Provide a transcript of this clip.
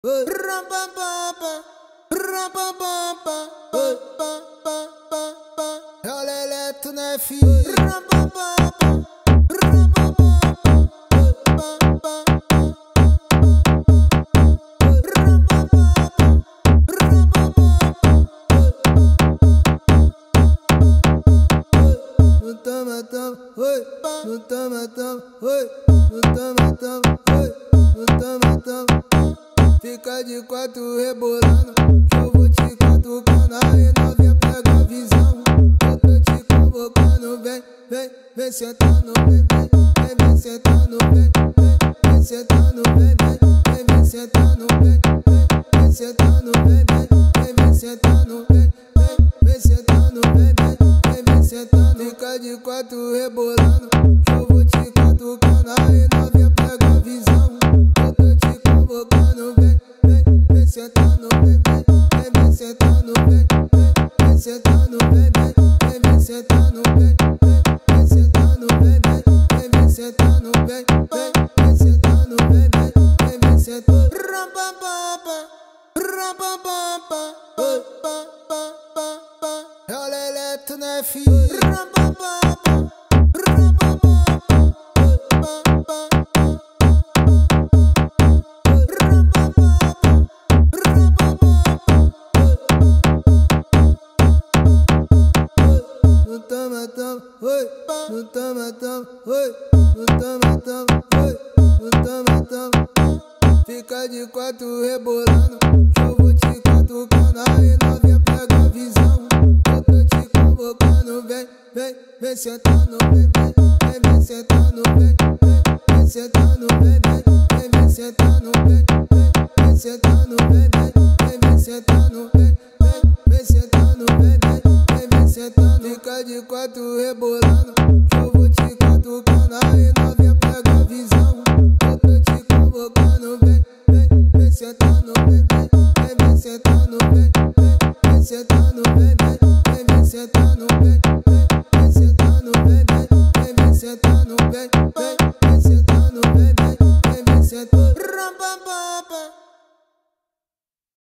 Olha, tu não é filho. Fica de quatro rebolando, que eu vou te catucando. Aí novinha pega a visão, eu tô te convocando. Vem sentando, vem sentando, vem sentando, vem sentando, vem sentando, vem sentando, vem sentando, vem sentando. Fica de quatro rebolando, que eu vou te catucando. Aí novinha pega a visão, eu tô te convocando. Vem sentando, vem sentando, vem sentando, vem sentando, vem sentando, vem sentando, vem sentando, vem sentando. Olha, tu não é filho. Fica de quatro rebolando, que eu vou te catucando. Aí novinha pega a visão, eu tô te convocando. Vem sentando, vem sentando, vem sentando, vem sentando, vem sentando, vem sentando, vem sentando, vem sentando. Fica de quatro rebolando, que eu vou te catucando. Aí novinha pega a visão, eu tô te convocando. Vem sentando, vem sentando, vem sentando, vem sentando, vem sentando, vem sentando, vem